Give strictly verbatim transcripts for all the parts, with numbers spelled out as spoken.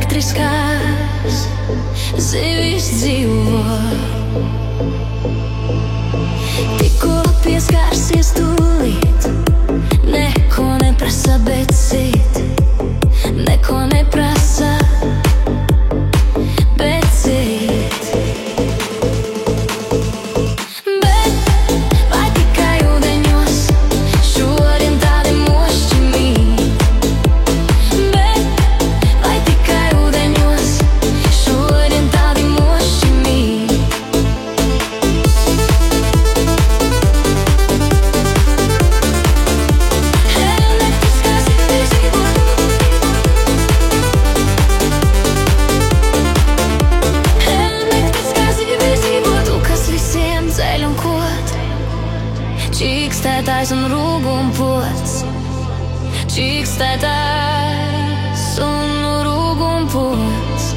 elektriskās zivis dzīvo. Tikko pieskārsies tūlīt, neko neprasa, bet sit. Neko neprasa, bet sit. Bet vai tikai ūdeņos šodien tādi mošķi mīt? Bet vai tikai ūdeņos šodien tādi mošķi mīt? Elektriskās zivis dzīvo. Elektriskās zivis dzīvo. Tu, kas visiem ceļ un kod, čīkstētājs un rūgumpods. Čīkstētājs un rūgumpods.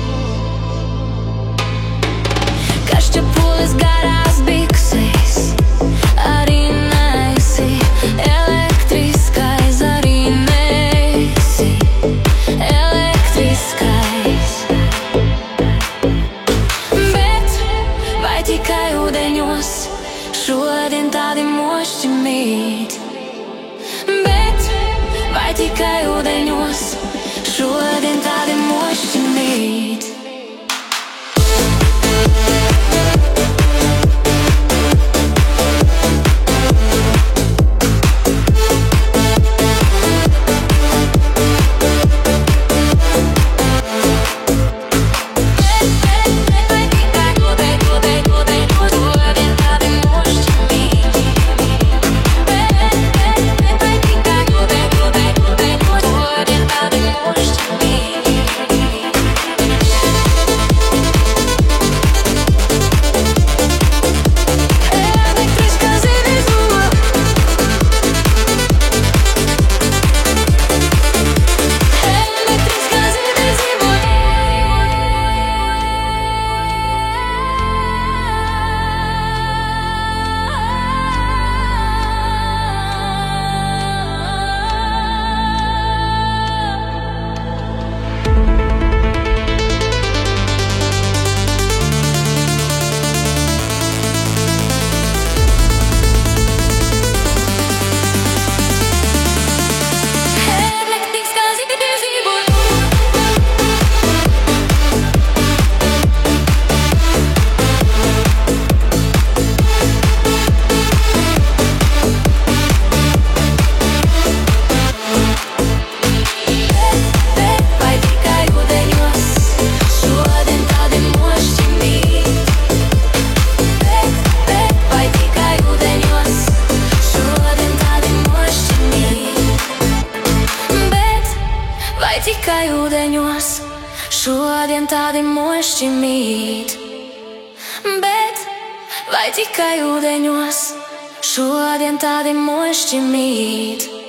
Kašķapulis garās biksēs arī neesi. Elektriskais arī neesi. Elektriskais. Bet vai tikai ūdeņos šodien tādi mošķi mīt? Bet vai tikai ūdeņos šodien tādi mošķi mīt? Tikai ūdeņos šodien tādi mošķi mīt. Bet vai tikai ūdeņos šodien tādi mošķi mīt?